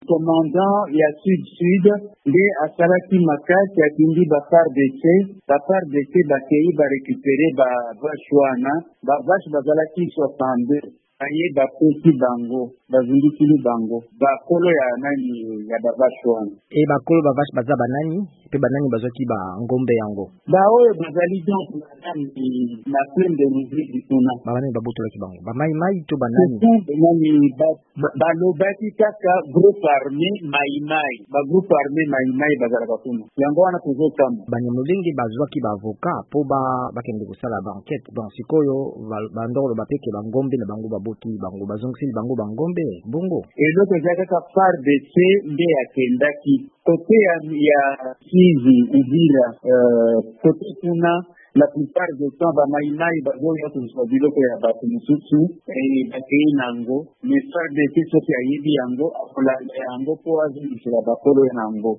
commandant ya sud nde asalaki makasi atindi FARDC bakei barécupere bavache wana bavache bazalaki 62 aye bapesi bango bazingikili bango bakolo ya nani ya bavache wana bakolo bavache baza banani pe banani bazwaki ngombe yango baoyo bazali donc na plaine de Ruzizi kuna banani babotolaki bango bamaimai to banani balobaki kaka groupe armé maimai bazalaka kuna yango wana tozotamba banyamulenge bazwaki baavocat po bakende kosala banquete donc sikoyo bandolo bapeke bangombe na bango baboti bango bazongisili bango bangombe bongo eloko eza kaka FARDC nde akendaki kote ya Kivu Uvira kote kuna la plupart du temps bamaimai bazoya kozwa biloko ya bato mosusu bakei nango mais FARDC soki ayebi yango akolanda yango po azongisela bakolo yango